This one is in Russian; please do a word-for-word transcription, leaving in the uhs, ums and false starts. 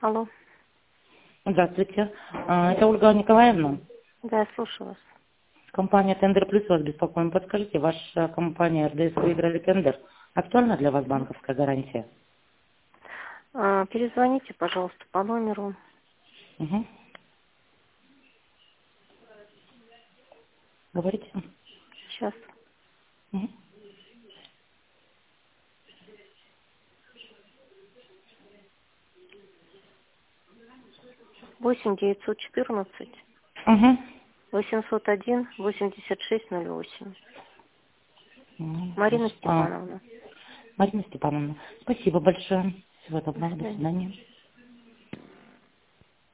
Алло. Здравствуйте. А, Это Ольга Николаевна. Да, я слушаю вас. Компания Тендер Плюс вас беспокоим. Подскажите, ваша компания эр дэ эс выиграли тендер. Актуальна для вас банковская гарантия? А, перезвоните, пожалуйста, по номеру. Угу. Говорите. Сейчас. Угу. восемь девятьсот четырнадцать Угу. восемьсот один восемьдесят шесть ноль восемь. Угу. Марина А, Степановна. Марина Степановна, спасибо большое. Всего До доброго. До свидания. свидания.